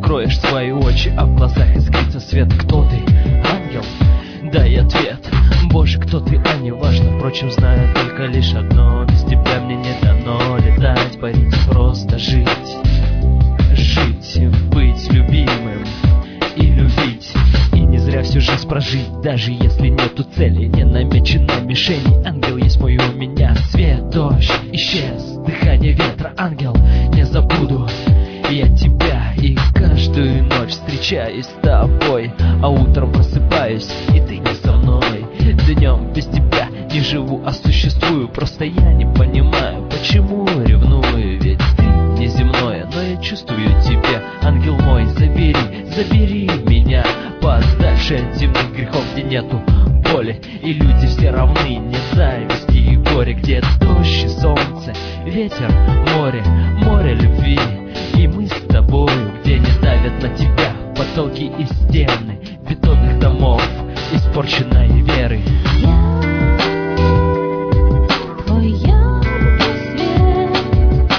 закроешь свои очи, а в глазах искрится свет. Кто ты? Ангел? Дай ответ. Боже, кто ты, а не важно. Впрочем, знаю только лишь одно: без тебя мне не дано летать, парить и просто жить. Жить, быть любимым и любить. И не зря всю жизнь прожить, даже если нету цели, не намеченной мишени. Ангел есть мой у меня. Свет, дождь, исчез, дыхание ветра. Ангел, не забуду я тебя, и каждую ночь встречаюсь с тобой, а утром просыпаюсь, и ты не со мной. Днем без тебя не живу, а существую. Просто я не понимаю, почему ревную, ведь ты неземное, но я чувствую тебя. Ангел мой, забери меня подальше от земных грехов, где нету боли, и люди все равны, нет зависти и горя, где дождь и солнце, ветер, море любви. И мы с тобою, где не давят на тебя потолки и стены бетонных домов, испорченной веры. Твой яркий свет,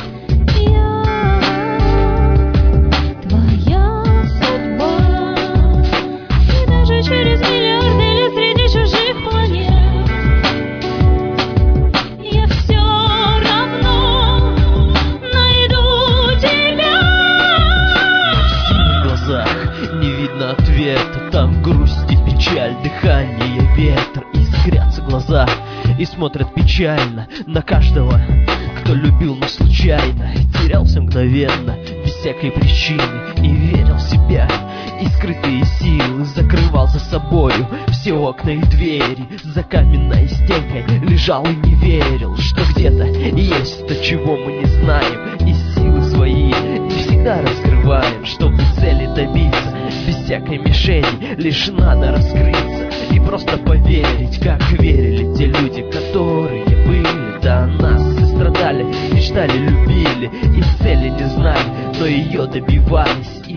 твоя судьба. И даже через миллиарды лет среди чужих планет я все равно найду тебя. В синих глазах не видно ответа, там грусть и печаль, дыхание, ветер. Искрятся глаза и смотрят печально на каждого, кто любил, но случайно терялся мгновенно, без всякой причины, и верил в себя. И скрытые силы закрывал за собою все окна и двери. За каменной стенкой лежал и не верил, что где-то есть то, чего мы не знаем, и силы свои не всегда раскрываем, чтобы цели добиться. Без всякой мишени лишь надо раскрыться и просто поверить, как верили те люди, которые были до нас и страдали, мечтали, любили, и цели не знали, но ее добивались.